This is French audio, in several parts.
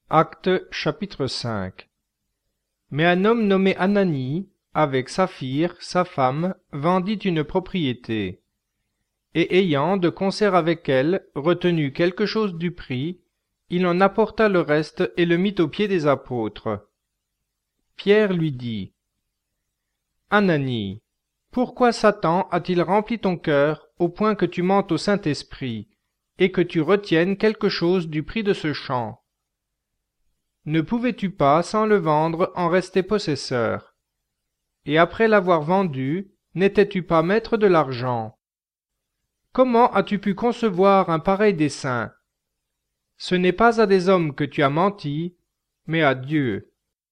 Actes chapitre 5. Mais un homme nommé Ananie, avec Saphir, sa femme, vendit une propriété. Et ayant, de concert avec elle, retenu quelque chose du prix, il en apporta le reste et le mit aux pieds des apôtres. Pierre lui dit: Ananie, pourquoi Satan a-t-il rempli ton cœur au point que tu mentes au Saint-Esprit, et que tu retiennes quelque chose du prix de ce champ? Ne pouvais-tu pas, sans le vendre, en rester possesseur? Et après l'avoir vendu, n'étais-tu pas maître de l'argent? Comment as-tu pu concevoir un pareil dessein? Ce n'est pas à des hommes que tu as menti, mais à Dieu.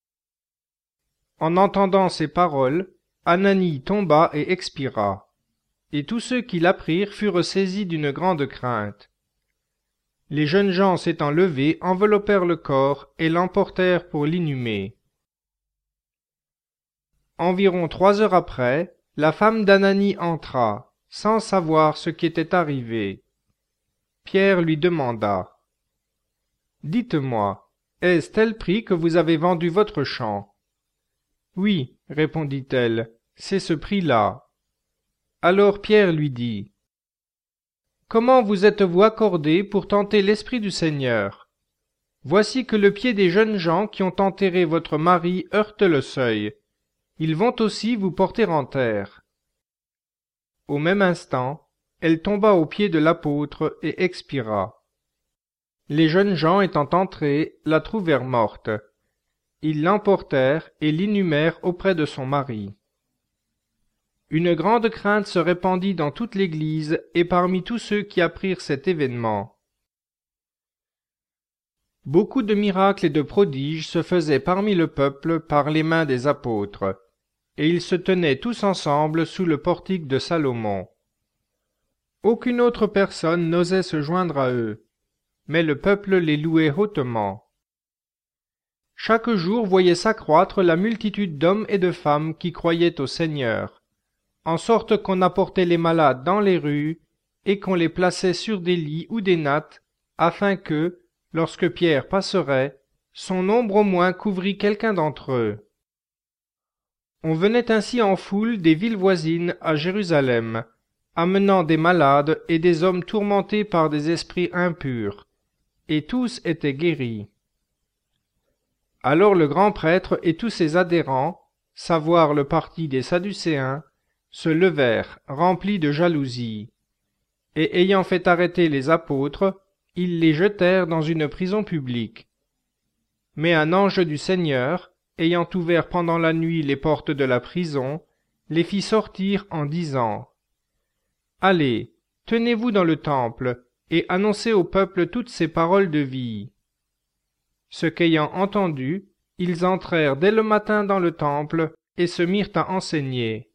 En entendant ces paroles, Ananie tomba et expira, et tous ceux qui l'apprirent furent saisis d'une grande crainte. Les jeunes gens s'étant levés enveloppèrent le corps et l'emportèrent pour l'inhumer. Environ 3 heures après, la femme d'Ananie entra, sans savoir ce qui était arrivé. Pierre lui demanda: Dites-moi, est-ce tel prix que vous avez vendu votre champ? Oui, répondit-elle, c'est ce prix-là. Alors Pierre lui dit: Comment vous êtes-vous accordé pour tenter l'Esprit du Seigneur? Voici que le pied des jeunes gens qui ont enterré votre mari heurte le seuil. Ils vont aussi vous porter en terre. Au même instant, elle tomba aux pieds de l'apôtre et expira. Les jeunes gens étant entrés, la trouvèrent morte. Ils l'emportèrent et l'inhumèrent auprès de son mari. Une grande crainte se répandit dans toute l'Église et parmi tous ceux qui apprirent cet événement. Beaucoup de miracles et de prodiges se faisaient parmi le peuple par les mains des apôtres, et ils se tenaient tous ensemble sous le portique de Salomon. Aucune autre personne n'osait se joindre à eux, mais le peuple les louait hautement. Chaque jour voyait s'accroître la multitude d'hommes et de femmes qui croyaient au Seigneur, en sorte qu'on apportait les malades dans les rues et qu'on les plaçait sur des lits ou des nattes, afin que, lorsque Pierre passerait, son ombre au moins couvrît quelqu'un d'entre eux. On venait ainsi en foule des villes voisines à Jérusalem, amenant des malades et des hommes tourmentés par des esprits impurs, et tous étaient guéris. Alors le grand prêtre et tous ses adhérents, savoir le parti des Sadducéens, se levèrent, remplis de jalousie, et ayant fait arrêter les apôtres, ils les jetèrent dans une prison publique. Mais un ange du Seigneur, ayant ouvert pendant la nuit les portes de la prison, les fit sortir en disant: Allez, tenez-vous dans le temple, et annoncez au peuple toutes ces paroles de vie. Ce qu'ayant entendu, ils entrèrent dès le matin dans le temple, et se mirent à enseigner.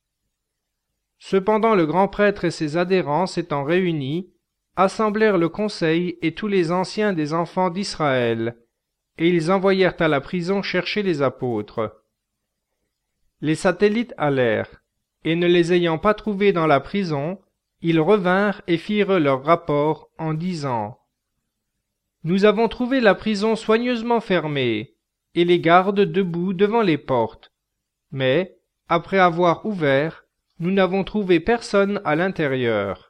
Cependant le grand prêtre et ses adhérents s'étant réunis, assemblèrent le conseil et tous les anciens des enfants d'Israël, et ils envoyèrent à la prison chercher les apôtres. Les satellites allèrent, et ne les ayant pas trouvés dans la prison, ils revinrent et firent leur rapport en disant: Nous avons trouvé la prison soigneusement fermée, et les gardes debout devant les portes, mais, après avoir ouvert, nous n'avons trouvé personne à l'intérieur.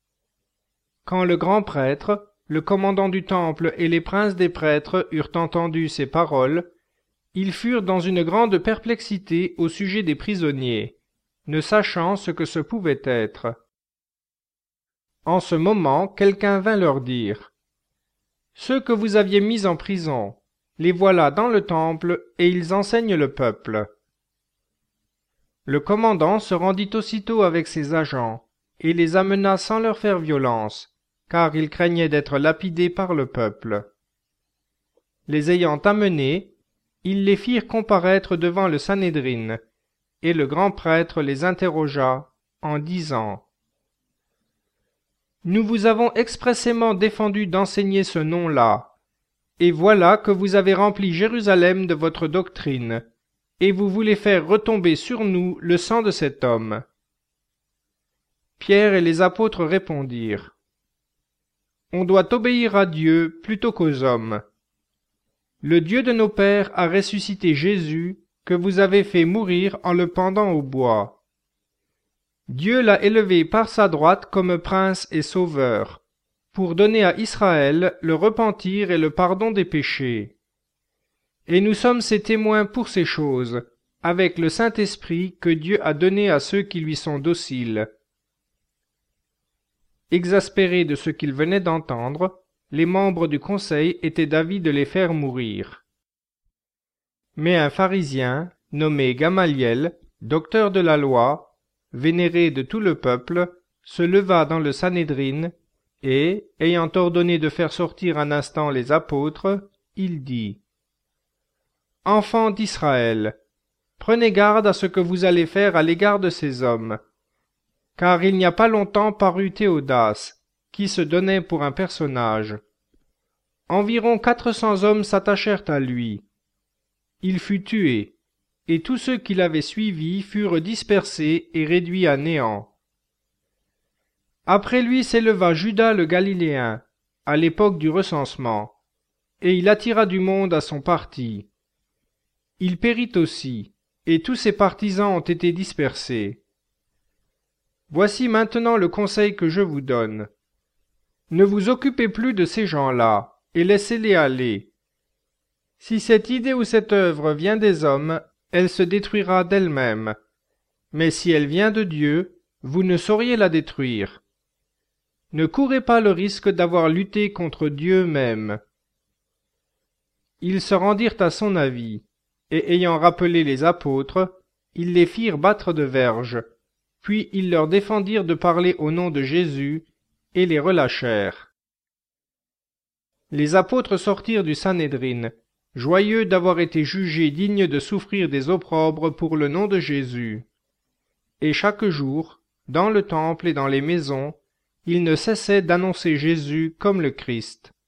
Quand le grand prêtre, le commandant du temple et les princes des prêtres eurent entendu ces paroles, ils furent dans une grande perplexité au sujet des prisonniers, ne sachant ce que ce pouvait être. En ce moment, quelqu'un vint leur dire: Ceux que vous aviez mis en prison, les voilà dans le temple, et ils enseignent le peuple. Le commandant se rendit aussitôt avec ses agents, et les amena sans leur faire violence, car il craignait d'être lapidé par le peuple. Les ayant amenés, ils les firent comparaître devant le Sanhédrin, et le grand prêtre les interrogea, en disant: Nous vous avons expressément défendu d'enseigner ce nom-là, et voilà que vous avez rempli Jérusalem de votre doctrine, et vous voulez faire retomber sur nous le sang de cet homme. Pierre et les apôtres répondirent: On doit obéir à Dieu plutôt qu'aux hommes. Le Dieu de nos pères a ressuscité Jésus, que vous avez fait mourir en le pendant au bois. Dieu l'a élevé par sa droite comme prince et sauveur, pour donner à Israël le repentir et le pardon des péchés. Et nous sommes ses témoins pour ces choses, avec le Saint-Esprit que Dieu a donné à ceux qui lui sont dociles. » Exaspérés de ce qu'ils venaient d'entendre, les membres du conseil étaient d'avis de les faire mourir. Mais un pharisien, nommé Gamaliel, docteur de la loi, vénéré de tout le peuple, se leva dans le Sanhédrin, et, ayant ordonné de faire sortir un instant les apôtres, il dit : « Enfants d'Israël, prenez garde à ce que vous allez faire à l'égard de ces hommes. Car il n'y a pas longtemps parut Théodas, qui se donnait pour un personnage. Environ 400 hommes s'attachèrent à lui. Il fut tué, et tous ceux qui l'avaient suivi furent dispersés et réduits à néant. Après lui s'éleva Judas le Galiléen, à l'époque du recensement, et il attira du monde à son parti. Il périt aussi, et tous ses partisans ont été dispersés. Voici maintenant le conseil que je vous donne. Ne vous occupez plus de ces gens-là, et laissez-les aller. Si cette idée ou cette œuvre vient des hommes, elle se détruira d'elle-même. Mais si elle vient de Dieu, vous ne sauriez la détruire. Ne courez pas le risque d'avoir lutté contre Dieu même. » Ils se rendirent à son avis, et ayant rappelé les apôtres, ils les firent battre de verges, puis ils leur défendirent de parler au nom de Jésus, et les relâchèrent. Les apôtres sortirent du Sanhédrin, joyeux d'avoir été jugés dignes de souffrir des opprobres pour le nom de Jésus. Et chaque jour, dans le temple et dans les maisons, ils ne cessaient d'annoncer Jésus comme le Christ.